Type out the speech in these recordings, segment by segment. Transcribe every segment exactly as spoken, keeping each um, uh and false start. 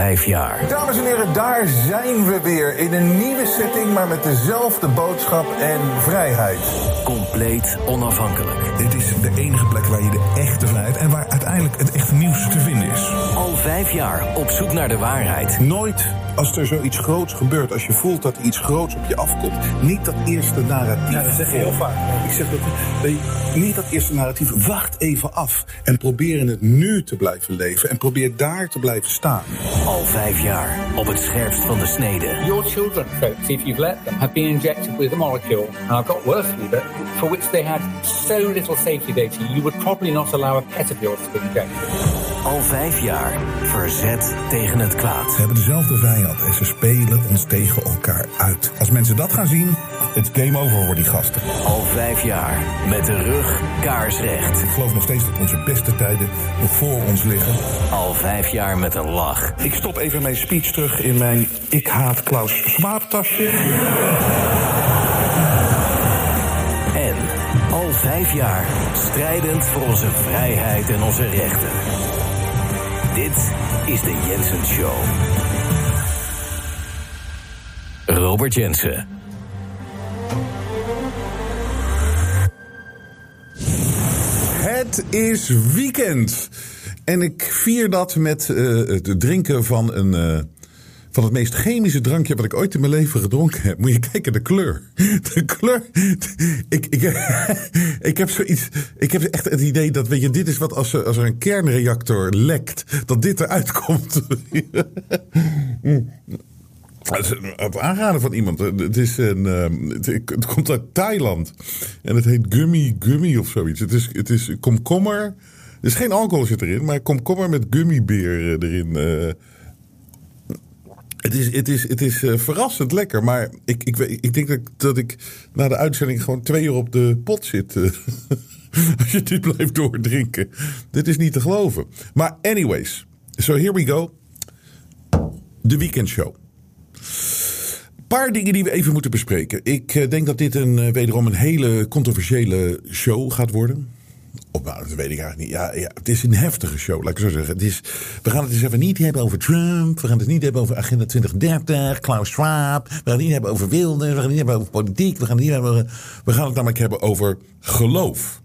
vijf jaar. Dames en heren, daar zijn we weer. In een nieuwe setting, maar met dezelfde boodschap en vrijheid. Compleet onafhankelijk. Dit is de enige plek waar je de echte vrijheid en waar uiteindelijk het echte nieuws te vinden is. Al vijf jaar op zoek naar de waarheid. Nooit als er zoiets groots gebeurt, als je voelt dat er iets groots op je afkomt, niet dat eerste narratief. Ja, dat zeg je heel vaak. Ik zeg dat, dat je, niet dat eerste narratief. Wacht even af en probeer in het nu te blijven leven en probeer daar te blijven staan. Al vijf jaar op het scherpst van de snede. Your children, folks, if you've let them, have been injected with a molecule, and I've got worse for you, but for which they had so little safety data, you would probably not allow a pet of yours to be injected. Al vijf jaar verzet tegen het kwaad. We hebben dezelfde vijand en ze spelen ons tegen elkaar uit. Als mensen dat gaan zien, het is game over voor die gasten. Al vijf jaar met de rug kaarsrecht. Ik geloof nog steeds dat onze beste tijden nog voor ons liggen. Al vijf jaar met een lach. Ik stop even mijn speech terug in mijn Ik haat Klaus Schwab tasje. En al vijf jaar strijdend voor onze vrijheid en onze rechten. Dit is de Jensen Show. Robert Jensen. Het is weekend. En ik vier dat met uh, het drinken van een... Uh, van het meest chemische drankje wat ik ooit in mijn leven gedronken heb. Moet je kijken, de kleur. De kleur. Ik, ik, ik heb zoiets. Ik heb echt het idee dat, weet je, dit is wat als er, als er een kernreactor lekt, dat dit eruit komt. Het is het aanraden van iemand. Het is een. Het komt uit Thailand. En het heet gummy gummy of zoiets. Het is, het is komkommer. Er is geen alcohol zit erin, maar komkommer met gummibeer erin. Uh, Het is, het is, het is uh, verrassend lekker, maar ik, ik, ik denk dat, dat ik na de uitzending gewoon twee uur op de pot zit. Uh, als je dit blijft doordrinken. Dit is niet te geloven. Maar anyways, so here we go. De weekendshow. Een paar dingen die we even moeten bespreken. Ik uh, denk dat dit een, uh, wederom een hele controversiële show gaat worden. Of, nou, dat weet ik eigenlijk niet. Ja, ja, het is een heftige show, laat ik zo zeggen. Het is, we gaan het dus even niet hebben over Trump. We gaan het niet hebben over Agenda twintig dertig, Klaus Schwab. We gaan het niet hebben over Wilders. We gaan het niet hebben over politiek. We gaan het, niet hebben over, we gaan het namelijk hebben over geloof.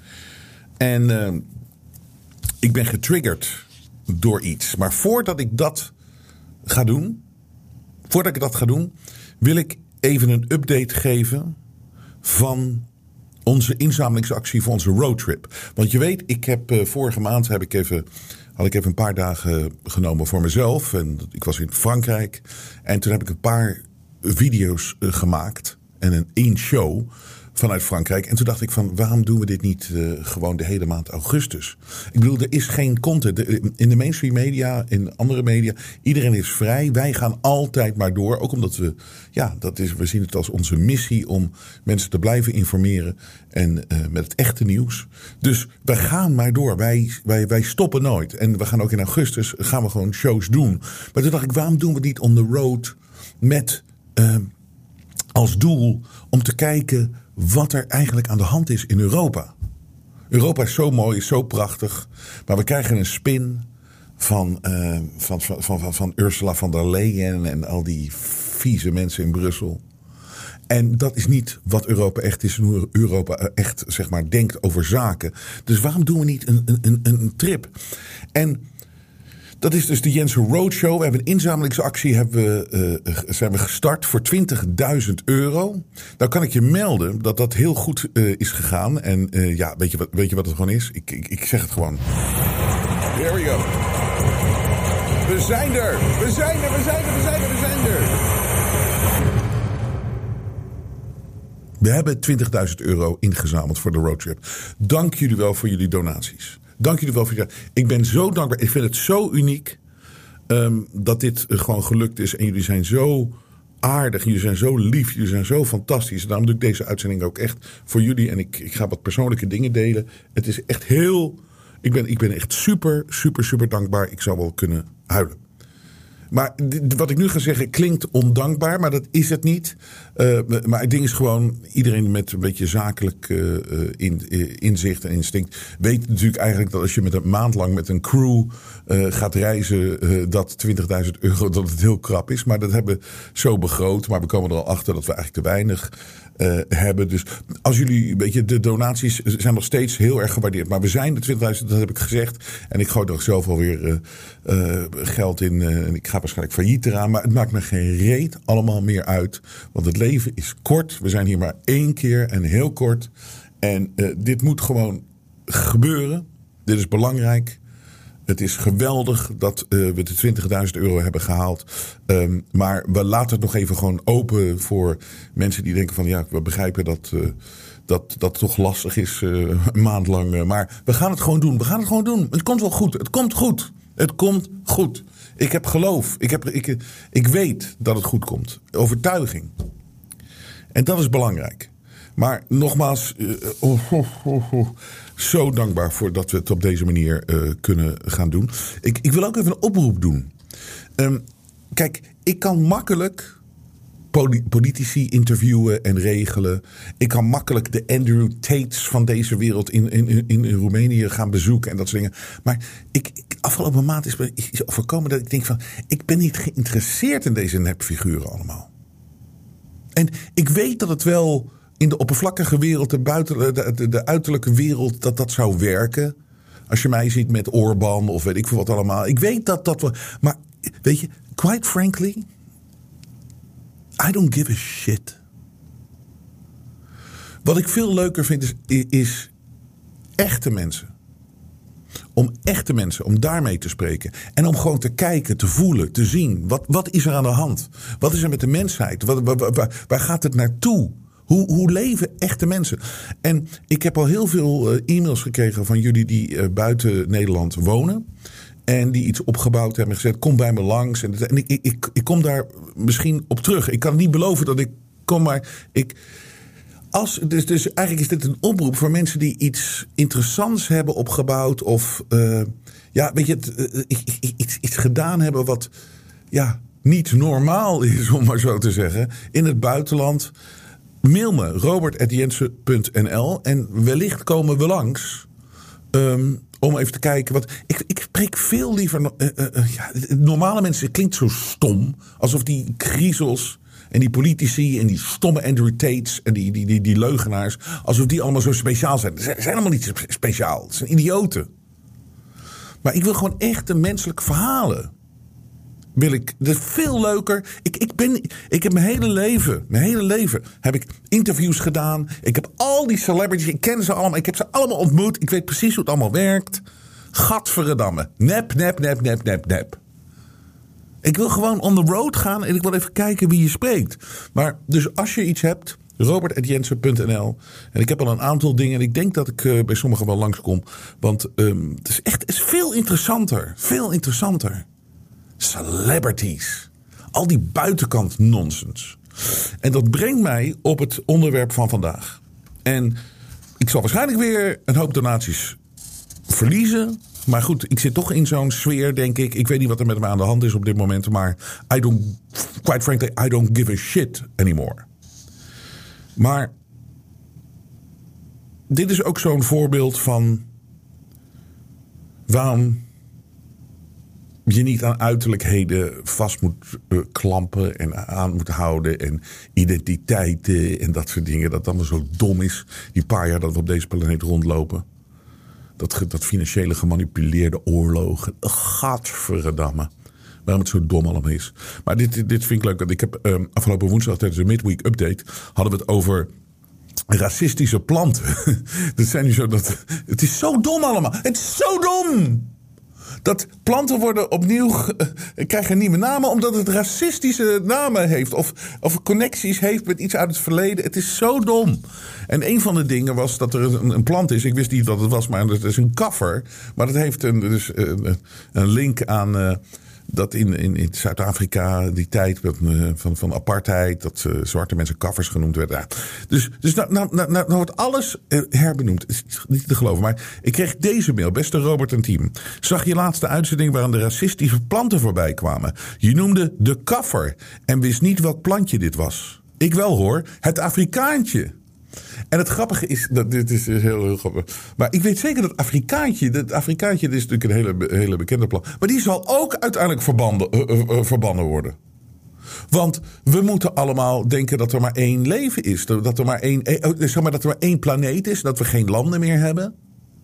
En uh, ik ben getriggerd door iets. Maar voordat ik dat ga doen, voordat ik dat ga doen, wil ik even een update geven van onze inzamelingsactie voor onze roadtrip. Want je weet, ik heb uh, vorige maand heb ik even, had ik even een paar dagen genomen voor mezelf. En ik was in Frankrijk. En toen heb ik een paar video's uh, gemaakt. En een één show vanuit Frankrijk. En toen dacht ik van, waarom doen we dit niet uh, gewoon de hele maand augustus? Ik bedoel, er is geen content. De, in de mainstream media, in andere media, iedereen is vrij. Wij gaan altijd maar door. Ook omdat we, ja, dat is, we zien het als onze missie om mensen te blijven informeren. En uh, met het echte nieuws. Dus wij gaan maar door. Wij, wij, wij stoppen nooit. En we gaan ook in augustus, gaan we gewoon shows doen. Maar toen dacht ik, waarom doen we niet on the road met uh, als doel om te kijken wat er eigenlijk aan de hand is in Europa. Europa is zo mooi, is zo prachtig. Maar we krijgen een spin van, uh, van, van, van, van Ursula von der Leyen en al die vieze mensen in Brussel. En dat is niet wat Europa echt is en hoe Europa echt, zeg maar, denkt over zaken. Dus waarom doen we niet een, een, een trip? En dat is dus de Jensen Roadshow. We hebben een inzamelingsactie hebben we, uh, zijn we gestart voor twintigduizend euro. Nou kan ik je melden dat dat heel goed uh, is gegaan. En uh, ja, weet je, wat, weet je wat het gewoon is? Ik, ik, ik zeg het gewoon. Here we go. We zijn er. We zijn er, we zijn er, we zijn er, we zijn er. We hebben twintigduizend euro ingezameld voor de roadtrip. Dank jullie wel voor jullie donaties. Dank jullie wel voor jullie. Ik ben zo dankbaar. Ik vind het zo uniek um, dat dit uh, gewoon gelukt is. En jullie zijn zo aardig. Jullie zijn zo lief. Jullie zijn zo fantastisch. En daarom doe ik deze uitzending ook echt voor jullie. En ik, ik ga wat persoonlijke dingen delen. Het is echt heel... Ik ben, ik ben echt super, super, super dankbaar. Ik zou wel kunnen huilen. Maar wat ik nu ga zeggen klinkt ondankbaar, maar dat is het niet. Uh, maar het ding is gewoon, iedereen met een beetje zakelijk uh, in, uh, inzicht en instinct weet natuurlijk eigenlijk dat als je met een maand lang met een crew uh, gaat reizen, uh, dat twintigduizend euro dat het heel krap is. Maar dat hebben we zo begroot. Maar we komen er al achter dat we eigenlijk te weinig uh, hebben. Dus als jullie, weet je, de donaties zijn nog steeds heel erg gewaardeerd. Maar we zijn de twintigduizend, dat heb ik gezegd. En ik gooi er zelf alweer uh, uh, geld in. Uh, en ik ga waarschijnlijk failliet eraan. Maar het maakt me geen reet allemaal meer uit. Want het leven is kort. We zijn hier maar één keer en heel kort. En uh, dit moet gewoon gebeuren. Dit is belangrijk. Het is geweldig dat uh, we de twintigduizend euro hebben gehaald. Um, maar we laten het nog even gewoon open voor mensen die denken van ja, we begrijpen dat uh, dat, dat toch lastig is uh, een maand lang. Uh, maar we gaan het gewoon doen. We gaan het gewoon doen. Het komt wel goed. Het komt goed. Het komt goed. Ik heb geloof. Ik, heb, ik, ik weet dat het goed komt. Overtuiging. En dat is belangrijk. Maar nogmaals, uh, oh, oh, oh, oh, zo dankbaar voor dat we het op deze manier uh, kunnen gaan doen. Ik, ik wil ook even een oproep doen. Um, kijk, ik kan makkelijk politici interviewen en regelen. Ik kan makkelijk de Andrew Tates van deze wereld in, in, in, in Roemenië gaan bezoeken en dat soort dingen. Maar ik, ik, afgelopen maand is me is overkomen dat ik denk van, ik ben niet geïnteresseerd in deze nepfiguren allemaal. En ik weet dat het wel in de oppervlakkige wereld, de, buiten, de, de, de uiterlijke wereld, dat dat zou werken. Als je mij ziet met Orbán of weet ik veel wat allemaal. Ik weet dat dat wel. Maar weet je, quite frankly, I don't give a shit. Wat ik veel leuker vind is, is echte mensen. Om echte mensen, om daarmee te spreken. En om gewoon te kijken, te voelen, te zien. Wat, wat is er aan de hand? Wat is er met de mensheid? Wat, waar, waar, waar gaat het naartoe? Hoe, hoe leven echte mensen? En ik heb al heel veel uh, e-mails gekregen van jullie die uh, buiten Nederland wonen. En die iets opgebouwd hebben en gezegd, kom bij me langs. En, en ik, ik, ik, ik kom daar misschien op terug. Ik kan niet beloven dat ik kom, maar ik... Als, dus, dus eigenlijk is dit een oproep voor mensen die iets interessants hebben opgebouwd. Of uh, ja, weet je, het, uh, iets, iets gedaan hebben wat ja, niet normaal is, om maar zo te zeggen. In het buitenland. Mail me, robert at jensen punt n l. En wellicht komen we langs. Um, om even te kijken. Wat, ik, ik spreek veel liever. Uh, uh, uh, ja, normale mensen, het klinkt zo stom. Alsof die griezels. En die politici en die stomme Andrew Tates en die, die, die, die leugenaars. Alsof die allemaal zo speciaal zijn. Ze zijn allemaal niet speciaal. Het zijn idioten. Maar ik wil gewoon echte menselijke verhalen. Wil ik. Dat is veel leuker. Ik, ik, ben, ik heb mijn hele leven. Mijn hele leven heb ik interviews gedaan. Ik heb al die celebrities. Ik ken ze allemaal. Ik heb ze allemaal ontmoet. Ik weet precies hoe het allemaal werkt. Gadverdamme. Nep, nep, nep, nep, nep, nep. Ik wil gewoon on the road gaan en ik wil even kijken wie je spreekt. Maar dus als je iets hebt, robert at jensen punt n l. En ik heb al een aantal dingen en ik denk dat ik uh, bij sommigen wel langskom. Want um, het is echt het is veel interessanter. Veel interessanter. Celebrities. Al die buitenkant nonsens. En dat brengt mij op het onderwerp van vandaag. En ik zal waarschijnlijk weer een hoop donaties verliezen. Maar goed, ik zit toch in zo'n sfeer, denk ik. Ik weet niet wat er met me aan de hand is op dit moment. Maar I don't, quite frankly, I don't give a shit anymore. Maar dit is ook zo'n voorbeeld van waarom je niet aan uiterlijkheden vast moet uh, klampen en aan moet houden. En identiteiten en dat soort dingen. Dat het allemaal zo dom is. Die paar jaar dat we op deze planeet rondlopen. Dat, dat financiële gemanipuleerde oorlogen. Gadverdamme. Waarom het zo dom allemaal is. Maar dit, dit vind ik leuk. Want ik heb um, afgelopen woensdag tijdens de Midweek Update hadden we het over racistische planten. Dat zijn nu zo dat. Het is zo dom allemaal. Het is zo dom. Dat planten worden opnieuw, uh, krijgen nieuwe namen omdat het racistische namen heeft. Of, of connecties heeft met iets uit het verleden. Het is zo dom. En een van de dingen was dat er een, een plant is. Ik wist niet wat het was, maar het is een kaffer. Maar dat heeft een, dus, een, een link aan uh, dat in, in, in Zuid-Afrika, die tijd van, van apartheid, dat uh, zwarte mensen kaffers genoemd werden. Ja. Dus, dus nou, nou, nou, nou wordt alles uh, herbenoemd. Het is niet te geloven. Maar ik kreeg deze mail. Beste Robert en team. Zag je laatste uitzending waarin de racistische planten voorbij kwamen. Je noemde de kaffer en wist niet welk plantje dit was. Ik wel hoor. Het Afrikaantje. En het grappige is, dat dit is heel, heel grappig. Maar ik weet zeker dat Afrikaantje, dat Afrikaantje dat is natuurlijk een hele, hele bekende plan. Maar die zal ook uiteindelijk verbanden, uh, uh, verbannen worden. Want we moeten allemaal denken dat er maar één leven is. Dat er maar één, uh, zeg maar, dat er maar één planeet is. Dat we geen landen meer hebben.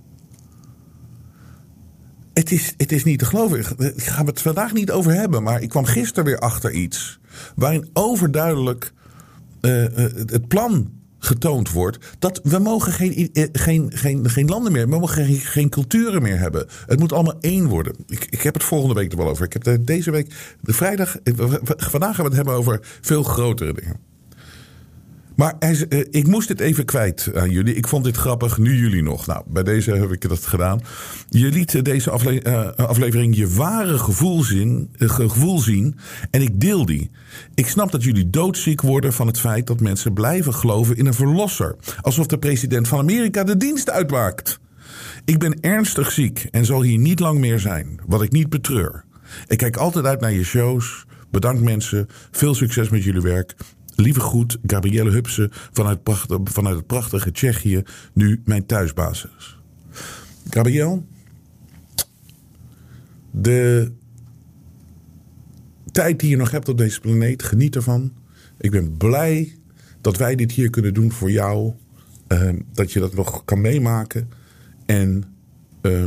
Het is, het is niet te geloven. Ik ga het vandaag niet over hebben. Maar ik kwam gisteren weer achter iets. Waarin overduidelijk uh, uh, het plan getoond wordt. Dat we mogen geen, uh, geen, geen, geen landen meer. We mogen geen, geen culturen meer hebben. Het moet allemaal één worden. Ik, ik heb het volgende week er wel over. Ik heb de, deze week, de vrijdag. Vandaag gaan we het hebben over veel grotere dingen. Maar hij, uh, ik moest dit even kwijt aan jullie. Ik vond dit grappig, nu jullie nog. Nou, bij deze heb ik dat gedaan. Je liet deze afle- uh, aflevering je ware gevoel zien, uh, gevoel zien. En ik deel die. Ik snap dat jullie doodziek worden van het feit dat mensen blijven geloven in een verlosser. Alsof de president van Amerika de dienst uitmaakt. Ik ben ernstig ziek en zal hier niet lang meer zijn. Wat ik niet betreur. Ik kijk altijd uit naar je shows. Bedankt mensen. Veel succes met jullie werk. Lieve groet, Gabrielle Hupsen vanuit, pracht, vanuit het prachtige Tsjechië, nu mijn thuisbasis. Gabrielle, de tijd die je nog hebt op deze planeet, geniet ervan. Ik ben blij dat wij dit hier kunnen doen voor jou. Uh, dat je dat nog kan meemaken. En uh,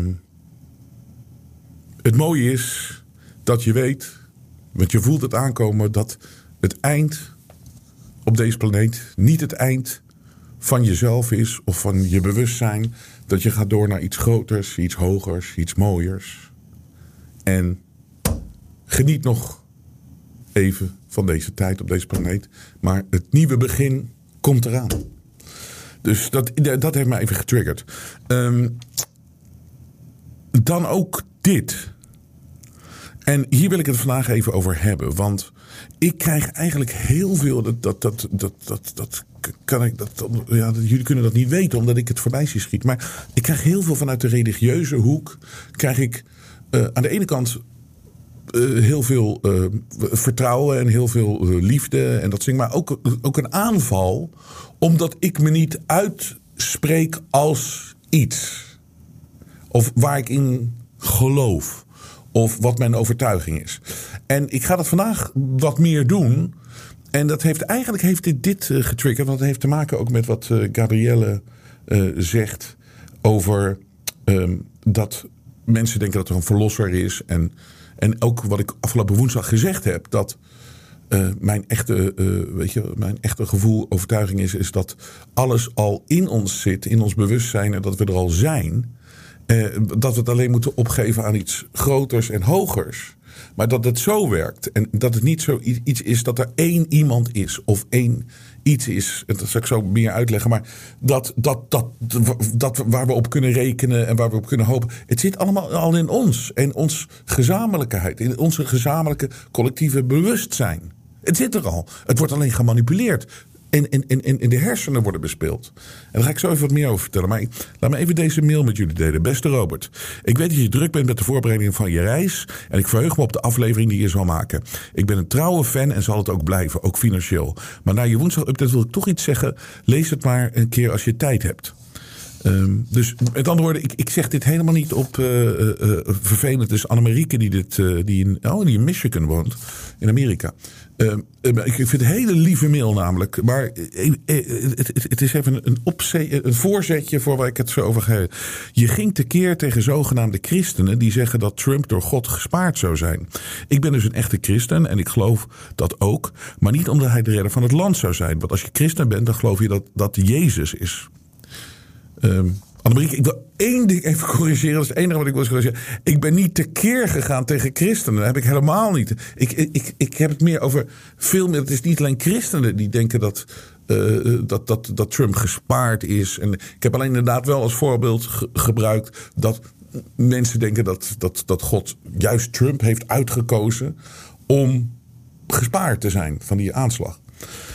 het mooie is dat je weet, want je voelt het aankomen, dat het eind op deze planeet niet het eind van jezelf is of van je bewustzijn. Dat je gaat door naar iets groters, iets hogers, iets mooiers. En geniet nog even van deze tijd op deze planeet. Maar het nieuwe begin komt eraan. Dus dat, dat heeft mij even getriggerd. Um, dan ook dit. En hier wil ik het vandaag even over hebben. Want ik krijg eigenlijk heel veel. Dat, dat, dat, dat, dat, dat kan ik. Dat, ja, jullie kunnen dat niet weten, omdat ik het voorbij zie schieten. Maar ik krijg heel veel vanuit de religieuze hoek. Krijg ik uh, aan de ene kant uh, heel veel uh, vertrouwen en heel veel uh, liefde en dat zing. Maar ook, ook een aanval, omdat ik me niet uitspreek als iets. Of waar ik in geloof. Of wat mijn overtuiging is. En ik ga dat vandaag wat meer doen. En dat heeft eigenlijk heeft dit, dit uh, getriggerd. Want het heeft te maken ook met wat uh, Gabrielle uh, zegt. Over um, dat mensen denken dat er een verlosser is. En, en ook wat ik afgelopen woensdag gezegd heb. Dat uh, mijn, echte, uh, weet je, mijn echte gevoel, overtuiging is. Is dat alles al in ons zit. In ons bewustzijn. En dat we er al zijn. Uh, dat we het alleen moeten opgeven aan iets groters en hogers. Maar dat het zo werkt. En dat het niet zo iets is dat er één iemand is. Of één iets is. En dat zal ik zo meer uitleggen. Maar dat, dat, dat, dat waar we op kunnen rekenen en waar we op kunnen hopen. Het zit allemaal al in ons. En ons gezamenlijkheid. In onze gezamenlijke collectieve bewustzijn. Het zit er al. Het wordt alleen gemanipuleerd. En, en, en, en de hersenen worden bespeeld. En daar ga ik zo even wat meer over vertellen. Maar laat me even deze mail met jullie delen. Beste Robert, ik weet dat je druk bent met de voorbereiding van je reis. En ik verheug me op de aflevering die je zal maken. Ik ben een trouwe fan en zal het ook blijven. Ook financieel. Maar na je woensdag-update wil ik toch iets zeggen. Lees het maar een keer als je tijd hebt. Um, dus met andere woorden, ik, ik zeg dit helemaal niet op uh, uh, uh, vervelend. Dus Annemarieke die, dit, uh, die, in, oh, die in Michigan woont, in Amerika. Uh, ik vind het een hele lieve mail namelijk. Maar uh, uh, het, het, het is even een, opze- een voorzetje voor waar ik het zo over ga. Je ging tekeer tegen zogenaamde christenen die zeggen dat Trump door God gespaard zou zijn. Ik ben dus een echte christen en ik geloof dat ook. Maar niet omdat hij de redder van het land zou zijn. Want als je christen bent, dan geloof je dat dat Jezus is. Um, Annemarie, ik wil één ding even corrigeren. Dat is het enige wat ik wil corrigeren. Ik ben niet tekeer gegaan tegen christenen. Dat heb ik helemaal niet. Ik, ik, ik heb het meer over veel meer. Het is niet alleen christenen die denken dat, uh, dat, dat, dat Trump gespaard is. En ik heb alleen inderdaad wel als voorbeeld ge- gebruikt dat mensen denken dat, dat, dat God juist Trump heeft uitgekozen om gespaard te zijn van die aanslag.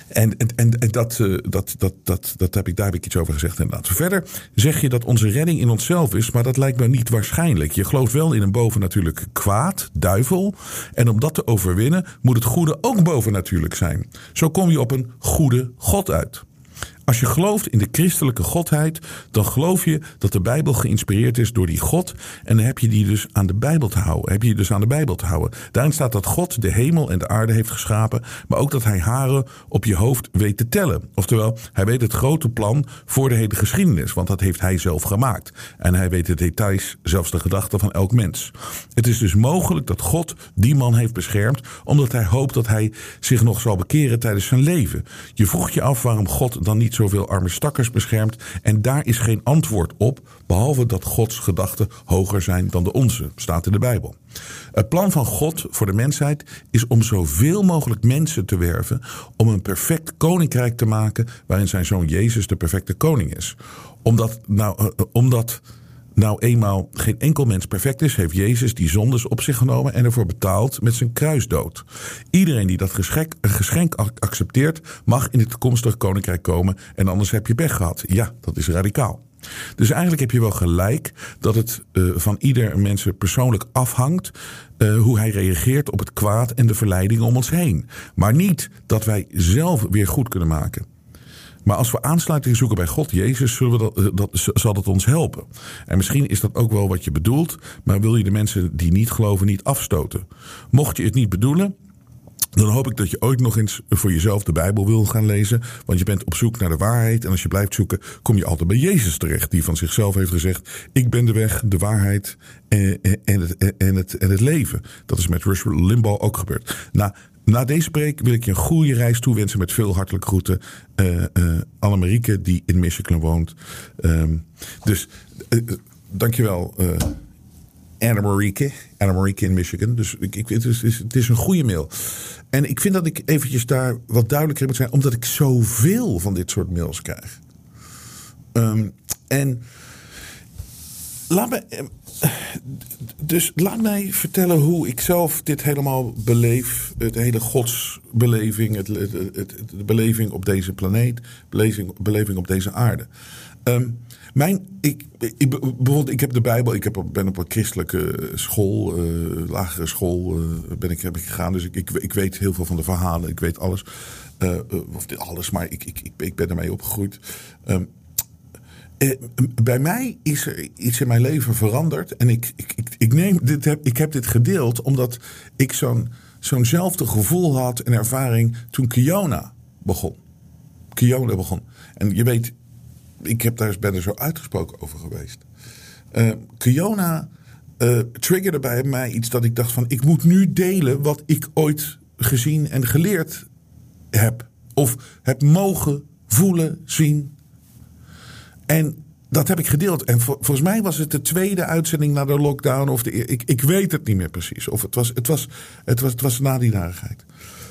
En, en, en, en dat, uh, dat, dat, dat, dat heb ik, daar heb ik iets over gezegd inderdaad. Verder zeg je dat onze redding in onszelf is, maar dat lijkt me niet waarschijnlijk. Je gelooft wel in een bovennatuurlijk kwaad, duivel. En om dat te overwinnen moet het goede ook bovennatuurlijk zijn. Zo kom je op een goede God uit. Als je gelooft in de christelijke godheid, dan geloof je dat de Bijbel geïnspireerd is door die God. En dan heb je die dus aan de Bijbel te houden. Heb je dus aan de Bijbel te houden. Daarin staat dat God de hemel en de aarde heeft geschapen, maar ook dat hij haren op je hoofd weet te tellen. Oftewel, hij weet het grote plan voor de hele geschiedenis, want dat heeft hij zelf gemaakt. En hij weet de details, zelfs de gedachten van elk mens. Het is dus mogelijk dat God die man heeft beschermd, omdat hij hoopt dat hij zich nog zal bekeren tijdens zijn leven. Je vroeg je af waarom God dan niet zoveel arme stakkers beschermt. En daar is geen antwoord op, behalve dat Gods gedachten hoger zijn dan de onze, staat in de Bijbel. Het plan van God voor de mensheid is om zoveel mogelijk mensen te werven, om een perfect koninkrijk te maken waarin zijn zoon Jezus de perfecte koning is. Omdat nou, uh, omdat nou eenmaal geen enkel mens perfect is, heeft Jezus die zondes op zich genomen en ervoor betaald met zijn kruisdood. Iedereen die dat geschenk, geschenk accepteert, mag in het toekomstige koninkrijk komen en anders heb je pech gehad. Ja, dat is radicaal. Dus eigenlijk heb je wel gelijk dat het uh, van ieder mens persoonlijk afhangt uh, hoe hij reageert op het kwaad en de verleidingen om ons heen. Maar niet dat wij zelf weer goed kunnen maken. Maar als we aansluiting zoeken bij God Jezus, zullen we dat, dat, zal dat ons helpen. En misschien is dat ook wel wat je bedoelt, maar wil je de mensen die niet geloven niet afstoten. Mocht je het niet bedoelen, dan hoop ik dat je ooit nog eens voor jezelf de Bijbel wil gaan lezen. Want je bent op zoek naar de waarheid. En als je blijft zoeken, kom je altijd bij Jezus terecht. Die van zichzelf heeft gezegd, ik ben de weg, de waarheid en, en, het, en, het, en het leven. Dat is met Rush Limbaugh ook gebeurd. Nou, na deze preek wil ik je een goede reis toewensen met veel hartelijke groeten. Uh, uh, Annemarieke, die in Michigan woont. Um, dus, uh, dankjewel, uh, Annemarieke. Annemarieke in Michigan. Dus ik, ik, het, is, het is een goede mail. En ik vind dat ik eventjes daar wat duidelijker moet zijn, omdat ik zoveel van dit soort mails krijg. Um, en laat me... Dus laat mij vertellen hoe ik zelf dit helemaal beleef. Het hele godsbeleving, het, het, het, het, de beleving op deze planeet, beleving, beleving op deze aarde. Um, mijn, ik, ik, bijvoorbeeld, ik heb de Bijbel, ik heb, ben op een christelijke school, uh, lagere school uh, ben ik, heb ik gegaan. Dus ik, ik, ik weet heel veel van de verhalen, ik weet alles. Uh, of dit alles, maar ik, ik, ik, ik ben ermee opgegroeid. Um, Uh, bij mij is er iets in mijn leven veranderd. En ik, ik, ik, ik, neem dit heb, ik heb dit gedeeld omdat ik zo'n, zo'nzelfde gevoel had en ervaring toen Kiona begon. Kiona begon. En je weet, ik heb daar, ben er zo uitgesproken over geweest. Uh, Kiona uh, triggerde bij mij iets dat ik dacht van, ik moet nu delen wat ik ooit gezien en geleerd heb. Of heb mogen voelen, zien. En dat heb ik gedeeld. En vol, volgens mij was het de tweede uitzending na de lockdown. Of de, ik, ik weet het niet meer precies. Of het was, het was, het was, het was na die narigheid.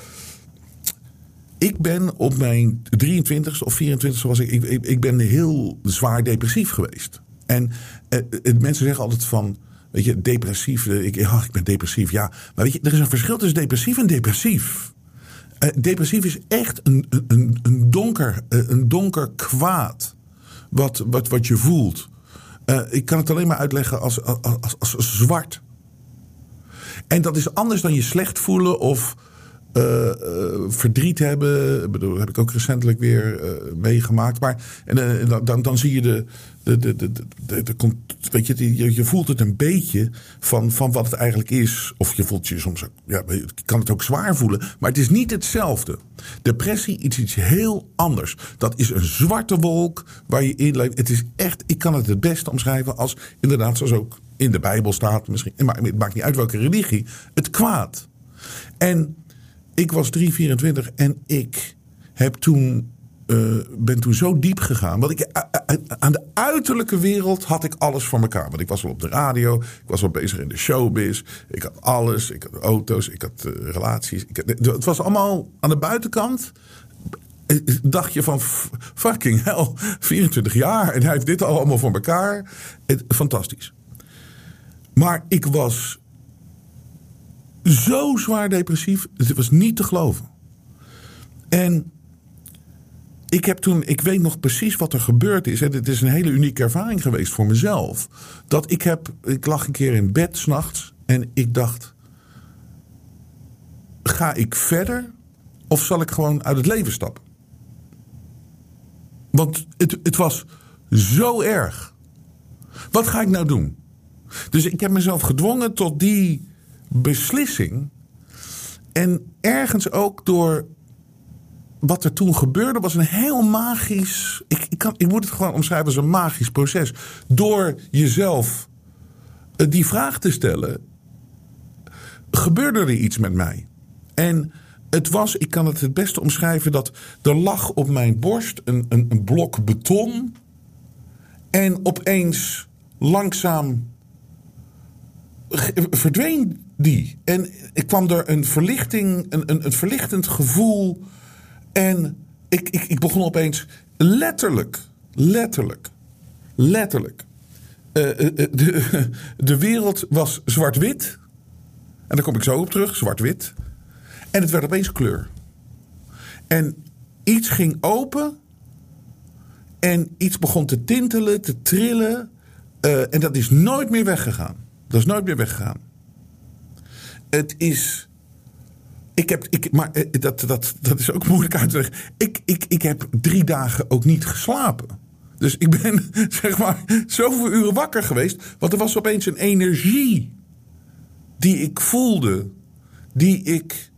Ik ben op mijn drieëntwintigste of vierentwintigste was ik, ik, ik, ik ben heel zwaar depressief geweest. En eh, mensen zeggen altijd van, weet je, depressief. Ik, oh, ik ben depressief, ja. Maar weet je, er is een verschil tussen depressief en depressief. Uh, depressief is echt een, een, een, donker, een donker kwaad. Wat, wat, wat je voelt. Uh, ik kan het alleen maar uitleggen als, als, als, als zwart. En dat is anders dan je slecht voelen of uh, uh, verdriet hebben. Ik bedoel, dat heb ik ook recentelijk weer uh, meegemaakt. Maar en, uh, dan, dan zie je de... de, de, de, de, de, de weet je, je, je voelt het een beetje van, van wat het eigenlijk is. Of je voelt je soms... Ja, je kan het ook zwaar voelen. Maar het is niet hetzelfde. Depressie is iets heel anders. Dat is een zwarte wolk waar je in leeft. Het is echt... Ik kan het het beste omschrijven als... Inderdaad, zoals ook in de Bijbel staat. Misschien, maar het maakt niet uit welke religie. Het kwaad. En ik was drie vierentwintig en ik heb toen... Uh, ben toen zo diep gegaan. Want ik, uh, uh, aan de uiterlijke wereld had ik alles voor elkaar. Want ik was al op de radio. Ik was al bezig in de showbiz. Ik had alles. Ik had auto's. Ik had uh, relaties. Ik had, het was allemaal aan de buitenkant. Dacht je van fucking hell. vierentwintig jaar. En hij heeft dit allemaal voor elkaar. Het, fantastisch. Maar ik was zo zwaar depressief. Het was niet te geloven. En ik heb toen, ik weet nog precies wat er gebeurd is. En het is een hele unieke ervaring geweest voor mezelf. Dat ik heb, ik lag een keer in bed 's nachts en ik dacht, ga ik verder of zal ik gewoon uit het leven stappen? Want het, het was zo erg. Wat ga ik nou doen? Dus ik heb mezelf gedwongen tot die beslissing. En ergens ook door wat er toen gebeurde was een heel magisch... Ik, ik, kan, ik moet het gewoon omschrijven als een magisch proces. Door jezelf die vraag te stellen, gebeurde er iets met mij. En het was, ik kan het het beste omschrijven, dat er lag op mijn borst een, een, een blok beton. En opeens langzaam verdween die. En ik kwam er een verlichting, een, een, een verlichtend gevoel. En ik, ik, ik begon opeens letterlijk, letterlijk, letterlijk. Uh, uh, de, de wereld was zwart-wit. En daar kom ik zo op terug, zwart-wit. En het werd opeens kleur. En iets ging open. En iets begon te tintelen, te trillen. Uh, en dat is nooit meer weggegaan. Dat is nooit meer weggegaan. Het is... Ik heb... Ik, maar uh, dat, dat, dat is ook moeilijk uit te leggen. Ik, ik, ik heb drie dagen ook niet geslapen. Dus ik ben, zeg maar, zoveel uren wakker geweest. Want er was opeens een energie die ik voelde. Die ik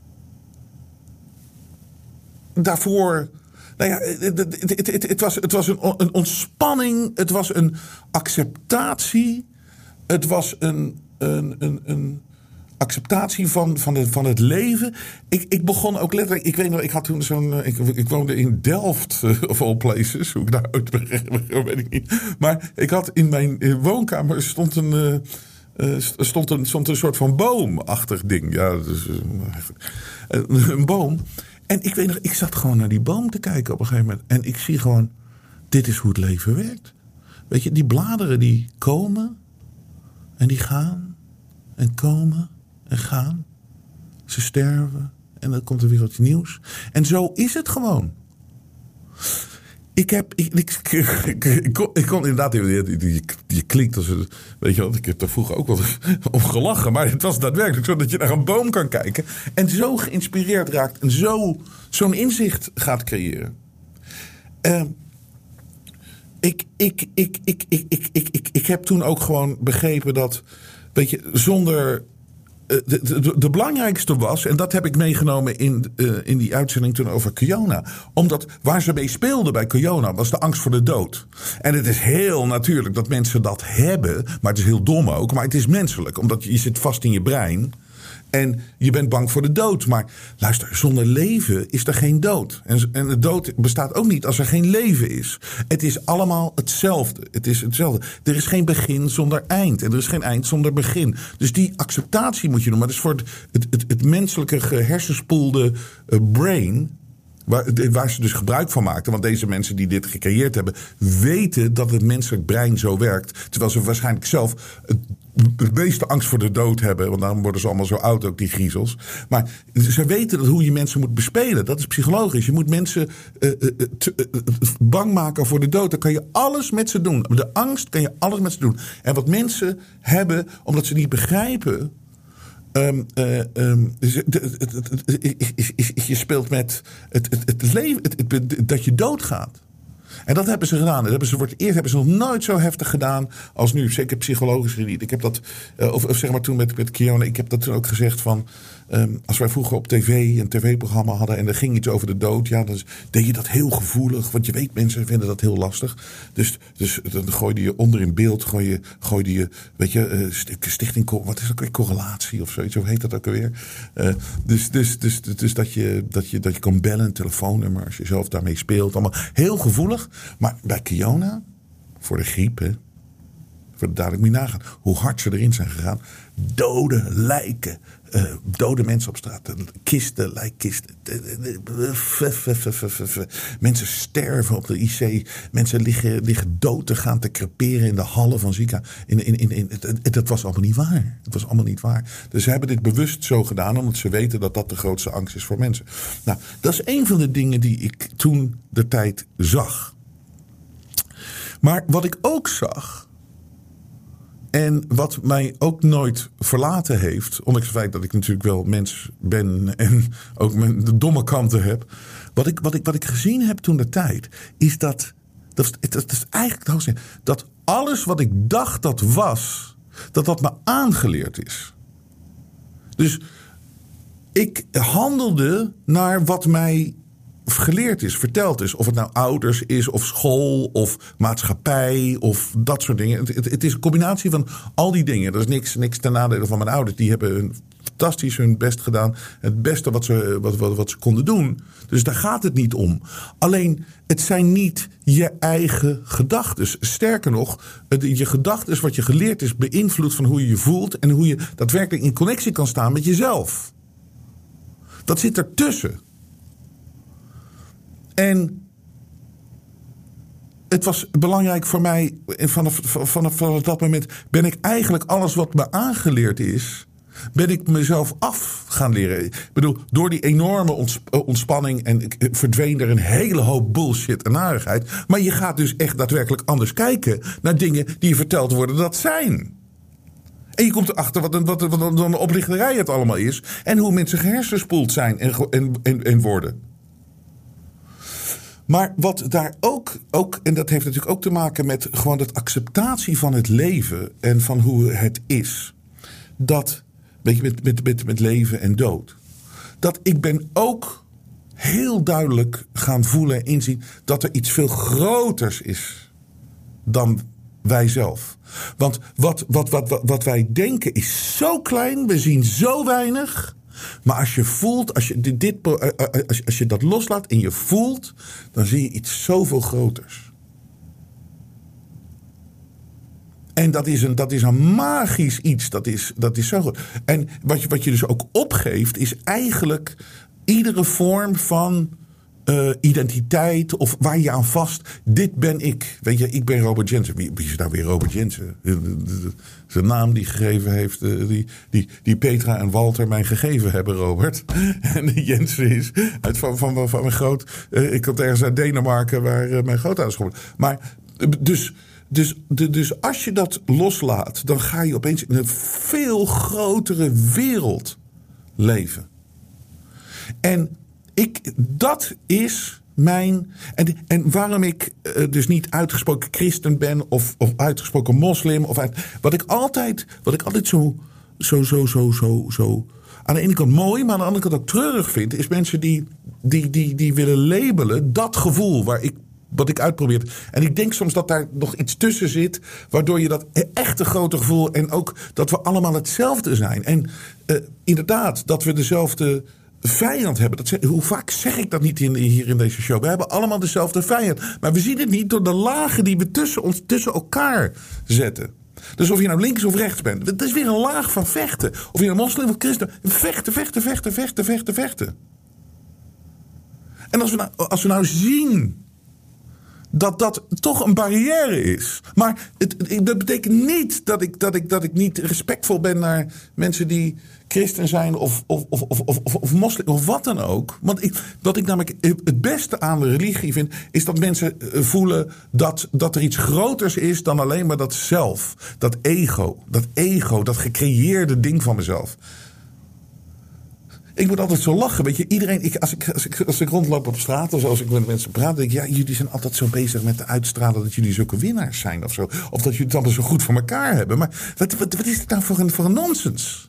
daarvoor... Nou ja, het, het, het, het, was, het was een, een ontspanning. Het was een acceptatie. Het was een, een, een, een acceptatie van, van, het, van het leven. Ik, ik begon ook letterlijk... Ik weet nog, ik had toen zo'n... Ik, ik woonde in Delft, uh, of all places. Hoe ik daar uit ben, weet ik niet. Maar ik had in mijn woonkamer stond een... Uh, Uh, stond, een, stond een soort van boomachtig ding. Ja, dus, uh, een, een boom. En ik weet nog, ik zat gewoon naar die boom te kijken op een gegeven moment. En ik zie gewoon, dit is hoe het leven werkt. Weet je, die bladeren die komen en die gaan en komen en gaan. Ze sterven en dan komt er weer wat nieuws. En zo is het gewoon. Ik heb, ik, ik, ik, ik, ik, kon, ik kon inderdaad, je, je, je klinkt als een, weet je wel, ik heb daar vroeger ook wel om gelachen, maar het was daadwerkelijk zo dat je naar een boom kan kijken en zo geïnspireerd raakt en zo, zo'n inzicht gaat creëren. Uh, ik, ik, ik, ik, ik, ik, ik, ik, ik heb toen ook gewoon begrepen dat, weet je, zonder... De, de, de belangrijkste was, en dat heb ik meegenomen in, uh, in die uitzending toen over Kiona. Omdat waar ze mee speelden bij Kiona was de angst voor de dood. En het is heel natuurlijk dat mensen dat hebben, maar het is heel dom ook. Maar het is menselijk, omdat je, je zit vast in je brein. En je bent bang voor de dood. Maar luister, zonder leven is er geen dood. En, en de dood bestaat ook niet als er geen leven is. Het is allemaal hetzelfde. Het is hetzelfde. Er is geen begin zonder eind. En er is geen eind zonder begin. Dus die acceptatie moet je doen. Maar dat is voor het, het, het, het menselijke gehersenspoelde uh, brain... Waar, waar ze dus gebruik van maakten. Want deze mensen die dit gecreëerd hebben weten dat het menselijk brein zo werkt. Terwijl ze waarschijnlijk zelf het, het meeste angst voor de dood hebben. Want daarom worden ze allemaal zo oud, ook die griezels. Maar ze weten dat hoe je mensen moet bespelen. Dat is psychologisch. Je moet mensen uh, uh, te, uh, bang maken voor de dood. Dan kan je alles met ze doen. De angst kan je alles met ze doen. En wat mensen hebben, omdat ze niet begrijpen... Um, uh, um, dus het, het, het, het, het, je speelt met het, het, het leven, het, het, dat je doodgaat. En dat hebben ze gedaan. Dat hebben ze voor het eerst hebben ze nog nooit zo heftig gedaan als nu. Zeker psychologisch niet. Ik heb dat, uh, of, of zeg maar toen met, met Kiona, ik heb dat toen ook gezegd van... Um, als wij vroeger op tv een tv-programma hadden en er ging iets over de dood, ja, dan deed je dat heel gevoelig. Want je weet, mensen vinden dat heel lastig. Dus, dus dan gooide je onder in beeld, gooi je, gooide je, weet je, uh, stichting, wat is dat ook, correlatie of zoiets, hoe heet dat ook alweer? Uh, dus, dus, dus, dus, dus dat je, dat je, dat je kan bellen, een telefoonnummer, als je zelf daarmee speelt. Allemaal heel gevoelig. Maar bij Kiona, voor de griep, hè, Dadelijk moet je nagaan hoe hard ze erin zijn gegaan. Dode lijken. Uh, dode mensen op straat. Kisten, lijkkisten. Mensen sterven op de I C. Mensen liggen, liggen dood te gaan te creperen in de hallen van ziekenhuizen. In, in, in, in, het, dat was allemaal niet waar. Het was allemaal niet waar. Dus ze hebben dit bewust zo gedaan. Omdat ze weten dat dat de grootste angst is voor mensen. Nou, dat is een van de dingen die ik toen de tijd zag. Maar wat ik ook zag. En wat mij ook nooit verlaten heeft, ondanks het feit dat ik natuurlijk wel mens ben en ook mijn de domme kanten heb. Wat ik, wat ik, wat ik gezien heb toen de tijd, is dat, dat, is, dat is eigenlijk dat alles wat ik dacht dat was, dat dat me aangeleerd is. Dus ik handelde naar wat mij geleerd is, verteld is. Of het nou ouders is, of school, of maatschappij, of dat soort dingen. Het, het, het is een combinatie van al die dingen. Er is niks, niks ten nadele van mijn ouders. Die hebben hun, fantastisch hun best gedaan. Het beste wat ze, wat, wat, wat ze konden doen. Dus daar gaat het niet om. Alleen, het zijn niet je eigen gedachten. Sterker nog, je gedachten, wat je geleerd is, beïnvloedt van hoe je je voelt. En hoe je daadwerkelijk in connectie kan staan met jezelf. Dat zit ertussen. En het was belangrijk voor mij, vanaf, vanaf, vanaf dat moment ben ik eigenlijk alles wat me aangeleerd is, ben ik mezelf af gaan leren. Ik bedoel, door die enorme ontspanning en verdween er een hele hoop bullshit en narigheid. Maar je gaat dus echt daadwerkelijk anders kijken naar dingen die je verteld worden dat zijn. En je komt erachter wat een, wat een, wat een oplichterij het allemaal is. En hoe mensen gehersenspoeld zijn en, en, en, en worden. Maar wat daar ook, ook, en dat heeft natuurlijk ook te maken met gewoon de acceptatie van het leven en van hoe het is. Dat, weet je, met, met, met, met leven en dood. Dat ik ben ook heel duidelijk gaan voelen en inzien dat er iets veel groters is dan wij zelf. Want wat, wat, wat, wat, wat wij denken is zo klein, we zien zo weinig. Maar als je voelt, als je, dit, als, je, als je dat loslaat en je voelt, dan zie je iets zoveel groters. En dat is een, dat is een magisch iets. Dat is, dat is zo goed. En wat je, wat je dus ook opgeeft, is eigenlijk iedere vorm van uh, identiteit of waar je aan vast. Dit ben ik. Weet je, ik ben Robert Jensen. Wie, wie is nou weer Robert Jensen? Zijn naam die gegeven heeft, die, die, die Petra en Walter mij gegeven hebben, Robert. En Jensen is uit van, van, van mijn groot. Uh, ik kom ergens uit Denemarken waar uh, mijn grootouders komen. Maar dus. Dus, dus als je dat loslaat, dan ga je opeens in een veel grotere wereld leven. En ik, dat is mijn. En, en waarom ik uh, dus niet uitgesproken christen ben of, of uitgesproken moslim. Of uit, wat ik altijd, wat ik altijd zo, zo, zo, zo, zo, zo. Aan de ene kant mooi, maar aan de andere kant ook treurig vind, is mensen die, die, die, die willen labelen dat gevoel waar ik. Wat ik uitprobeer. En ik denk soms dat daar nog iets tussen zit. Waardoor je dat echte grote gevoel. En ook dat we allemaal hetzelfde zijn. En uh, inderdaad, dat we dezelfde vijand hebben. Dat zeg, hoe vaak zeg ik dat niet in, hier in deze show? We hebben allemaal dezelfde vijand. Maar we zien het niet door de lagen die we tussen ons, tussen elkaar zetten. Dus of je nou links of rechts bent. Het is weer een laag van vechten. Of je een moslim of christen. Vechten, vechten, vechten, vechten, vechten, vechten. En als we nou, als we nou zien dat dat toch een barrière is. Maar het, het, dat betekent niet dat ik, dat, ik, dat ik niet respectvol ben naar mensen die christen zijn of, of, of, of, of, of moslim of wat dan ook. Want ik, wat ik namelijk het beste aan de religie vind, is dat mensen voelen dat, dat er iets groters is dan alleen maar dat zelf. Dat ego. Dat ego, dat gecreëerde ding van mezelf. Ik moet altijd zo lachen, weet je. Iedereen, ik, als, ik, als, ik, als ik rondloop op straat of als ik met mensen praat, denk ik, ja, jullie zijn altijd zo bezig met te uitstralen dat jullie zulke winnaars zijn of zo. Of dat jullie het allemaal zo goed voor elkaar hebben. Maar wat, wat, wat is dit nou voor een, voor een nonsens?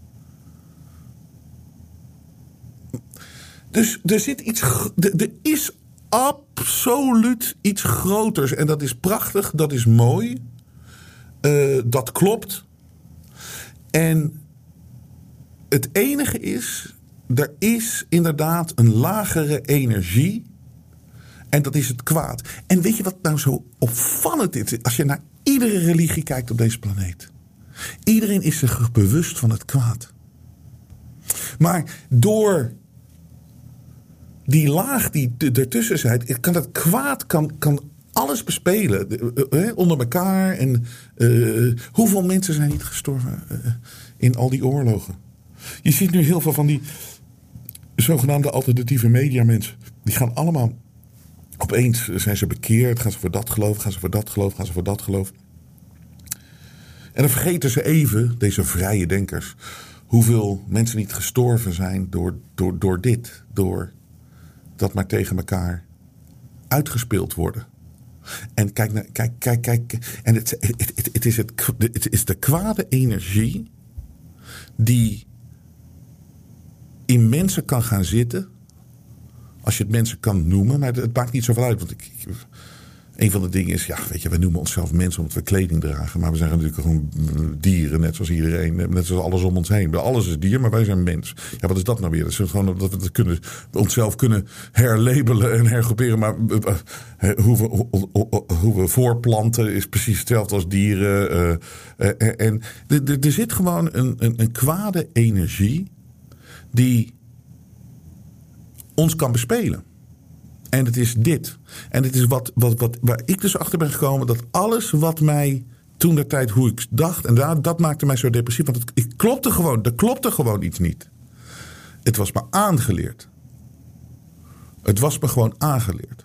Dus er zit iets, er is absoluut iets groters. En dat is prachtig, dat is mooi. Uh, dat klopt. En het enige is, er is inderdaad een lagere energie. En dat is het kwaad. En weet je wat nou zo opvallend is? Als je naar Iedere religie kijkt op deze planeet. Iedereen is zich bewust van het kwaad. Maar door die laag die ertussen zit, kan het kwaad kan, kan alles bespelen. Uh, onder elkaar. En uh, hoeveel mensen zijn niet gestorven uh, in al die oorlogen? Je ziet nu heel veel van die zogenaamde alternatieve media mensen. Die gaan allemaal, opeens zijn ze bekeerd. Gaan ze voor dat geloven, gaan ze voor dat geloven, gaan ze voor dat geloven. En dan vergeten ze even, deze vrije denkers, hoeveel mensen niet gestorven zijn door, door, door dit. Door dat maar tegen elkaar uitgespeeld worden. En kijk, naar, kijk, kijk, kijk. En het, het, het, het, is het, het is de kwade energie die in mensen kan gaan zitten. Als je het mensen kan noemen. Maar het maakt niet zoveel uit. Want ik, ik, een van de dingen is, ja, weet je, we noemen onszelf mensen omdat we kleding dragen. Maar we zijn natuurlijk gewoon dieren, net zoals iedereen. Net zoals alles om ons heen. Alles is dier, maar wij zijn mens. Ja, wat is dat nou weer? Dat is gewoon dat we het kunnen, onszelf kunnen herlabelen en hergroeperen. Maar uh, hoe, we, hoe, hoe, hoe we voorplanten is precies hetzelfde als dieren. Uh, uh, en er zit gewoon een, een, een kwade energie die ons kan bespelen. En het is dit. En het is wat, wat, wat, waar ik dus achter ben gekomen. Dat alles wat mij toen de tijd hoe ik dacht. En dat, dat maakte mij zo depressief. Want het, ik klopte gewoon. Er klopte gewoon iets niet. Het was me aangeleerd. Het was me gewoon aangeleerd.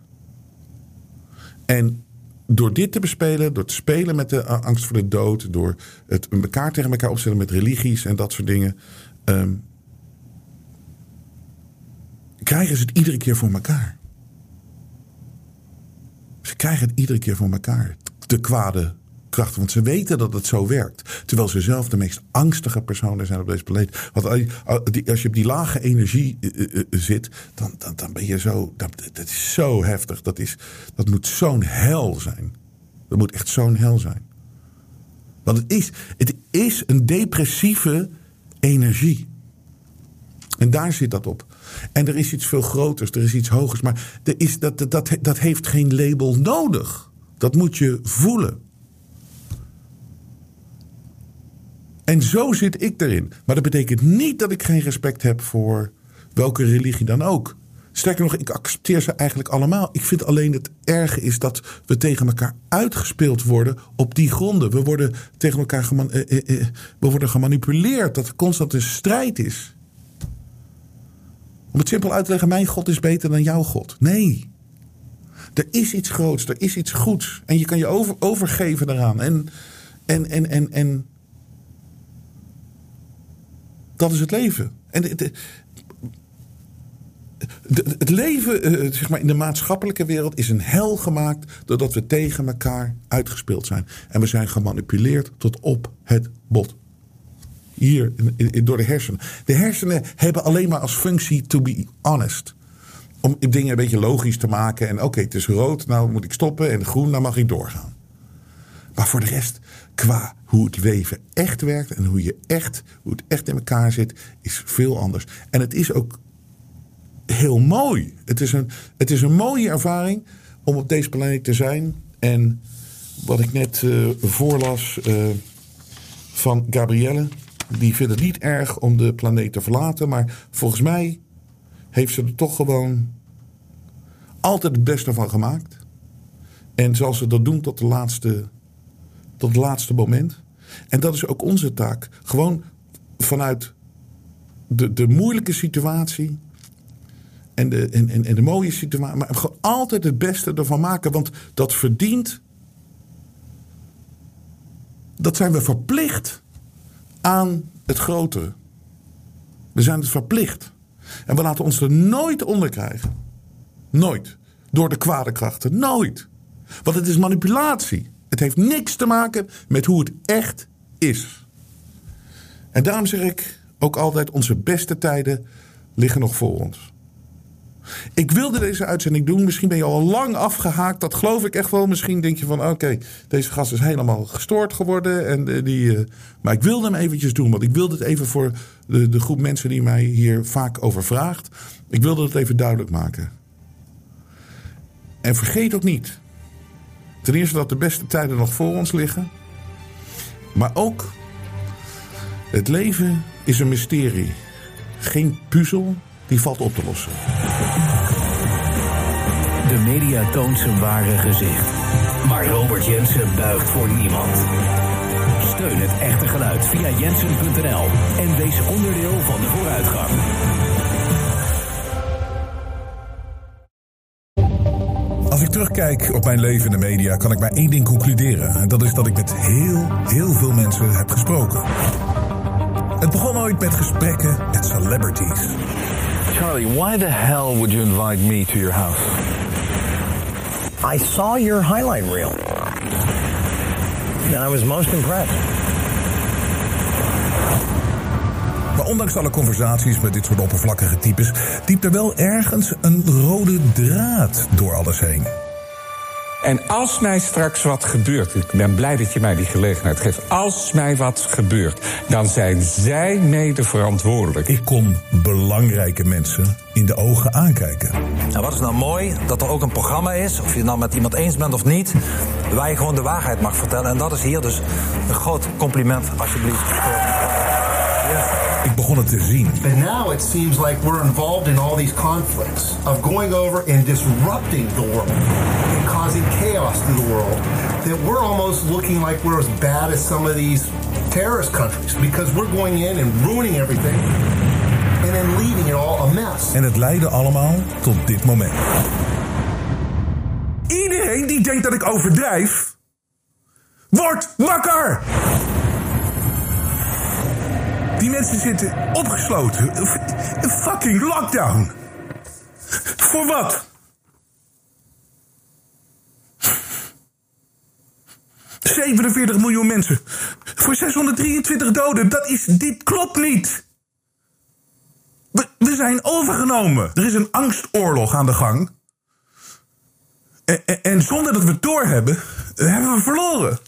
En door dit te bespelen. Door te spelen met de angst voor de dood. Door het elkaar tegen elkaar opstellen met religies en dat soort dingen. Um, krijgen ze het iedere keer voor elkaar. Ze krijgen het iedere keer voor elkaar. De kwade krachten. Want ze weten dat het zo werkt. Terwijl ze zelf de meest angstige personen zijn op deze planeet. Want als je op die lage energie zit. Dan, dan, dan ben je zo. Dat, dat is zo heftig. Dat, is, dat moet zo'n hel zijn. Dat moet echt zo'n hel zijn. Want het is, het is een depressieve energie. En daar zit dat op. En er is iets veel groters, er is iets hogers. Maar er is, dat, dat, dat heeft geen label nodig. Dat moet je voelen. En zo zit ik erin. Maar dat betekent niet dat ik geen respect heb voor welke religie dan ook. Sterker nog, ik accepteer ze eigenlijk allemaal. Ik vind alleen het erge is dat we tegen elkaar uitgespeeld worden op die gronden. We worden tegen elkaar geman, eh, eh, eh, we worden gemanipuleerd. Dat er constant een strijd is. Om het simpel uit te leggen, mijn God is beter dan jouw God. Nee. Er is iets groots, er is iets goeds. En je kan je over, overgeven daaraan. En, en, en, en, en dat is het leven. En de, de, de, het leven uh, zeg maar in de maatschappelijke wereld is een hel gemaakt doordat we tegen elkaar uitgespeeld zijn. En we zijn gemanipuleerd tot op het bot. Hier, in, in, door de hersenen. De hersenen hebben alleen maar als functie to be honest. Om dingen een beetje logisch te maken. En oké, okay, het is rood, nou moet ik stoppen. En groen, nou mag ik doorgaan. Maar voor de rest, qua hoe het leven echt werkt. En hoe, je echt, hoe het echt in elkaar zit, is veel anders. En het is ook heel mooi. Het is een, het is een mooie ervaring om op deze planeet te zijn. En wat ik net uh, voorlas uh, van Gabrielle. Die vindt het niet erg om de planeet te verlaten. Maar volgens mij heeft ze er toch gewoon altijd het beste van gemaakt. En zal ze dat doen tot, de laatste, tot het laatste moment. En dat is ook onze taak. Gewoon vanuit de, de moeilijke situatie. En de, en, en, en de mooie situatie. Maar gewoon altijd het beste ervan maken. Want dat verdient. Dat zijn we verplicht. Aan het grotere. We zijn het verplicht. En we laten ons er nooit onder krijgen. Nooit. Door de kwade krachten. Nooit. Want het is manipulatie. Het heeft niks te maken met hoe het echt is. En daarom zeg ik ook altijd, onze beste tijden liggen nog voor ons. Ik wilde deze uitzending doen. Misschien ben je al lang afgehaakt. Dat geloof ik echt wel. Misschien denk je van oké, okay, deze gast is helemaal gestoord geworden. En die, uh, maar ik wilde hem eventjes doen. Want ik wilde het even voor de, de groep mensen die mij hier vaak over vraagt. Ik wilde het even duidelijk maken. En vergeet ook niet. Ten eerste dat de beste tijden nog voor ons liggen. Maar ook, het leven is een mysterie. Geen puzzel die valt op te lossen. De media toont zijn ware gezicht. Maar Robert Jensen buigt voor niemand. Steun het echte geluid via jensen punt n l en wees onderdeel van de vooruitgang. Als ik terugkijk op mijn leven in de media, kan ik maar één ding concluderen. En dat is dat ik met heel, heel veel mensen heb gesproken. Het begon ooit met gesprekken met celebrities. Charlie, why the hell would you invite me to your house? I saw your highlight reel. And I was most impressed. Maar ondanks alle conversaties met dit soort oppervlakkige types, diep er wel ergens een rode draad door alles heen. En als mij straks wat gebeurt, ik ben blij dat je mij die gelegenheid geeft. Als mij wat gebeurt, dan zijn zij mede verantwoordelijk. Ik kon belangrijke mensen in de ogen aankijken. Nou, wat is nou mooi? Dat er ook een programma is, of je het nou met iemand eens bent of niet, waar je gewoon de waarheid mag vertellen. En dat is hier dus een groot compliment, alsjeblieft. Yes. Ik begon het te zien. And now it seems like we're involved in all these conflicts of going over and disrupting the world and causing chaos to the world, that we're almost looking like we're as bad as some of these terrorist countries because we're going in and ruining everything and then leaving it all a mess. En het leidde allemaal tot dit moment. Iedereen die denkt dat ik overdrijf, wordt wakker! Die mensen zitten opgesloten. Een fucking lockdown. Voor wat? zevenenveertig miljoen mensen. Voor zeshonderddrieëntwintig doden. Dat is, dit klopt niet. We, we zijn overgenomen. Er is een angstoorlog aan de gang. En, en, en zonder dat we het doorhebben, hebben we verloren.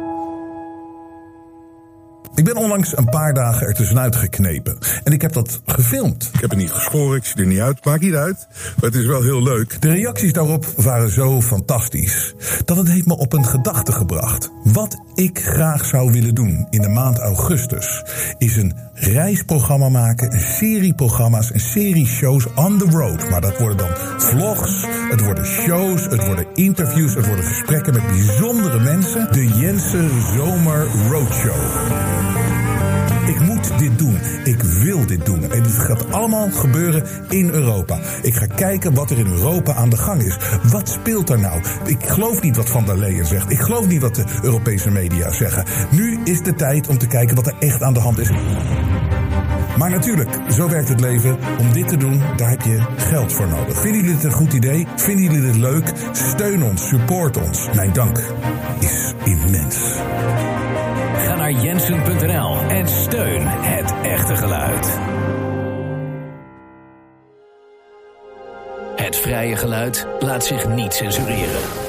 Ik ben onlangs een paar dagen ertussenuit geknepen. En ik heb dat gefilmd. Ik heb het niet geschoren, ik zie er niet uit. Maakt niet uit, maar het is wel heel leuk. De reacties daarop waren zo fantastisch, dat het heeft me op een gedachte gebracht. Wat ik graag zou willen doen in de maand augustus, is een reisprogramma maken, een serie programma's, een serie shows on the road. Maar dat worden dan vlogs, het worden shows, het worden interviews, het worden gesprekken met bijzondere mensen. De Jensen Zomer Roadshow. Ik moet dit doen. Ik wil dit doen. En dit gaat allemaal gebeuren in Europa. Ik ga kijken wat er in Europa aan de gang is. Wat speelt er nou? Ik geloof niet wat Van der Leyen zegt. Ik geloof niet wat de Europese media zeggen. Nu is de tijd om te kijken wat er echt aan de hand is. Maar natuurlijk, zo werkt het leven. Om dit te doen, daar heb je geld voor nodig. Vinden jullie dit een goed idee? Vinden jullie dit leuk? Steun ons, support ons. Mijn dank is immens. Ga naar jensen punt n l en steun het echte geluid. Het vrije geluid laat zich niet censureren.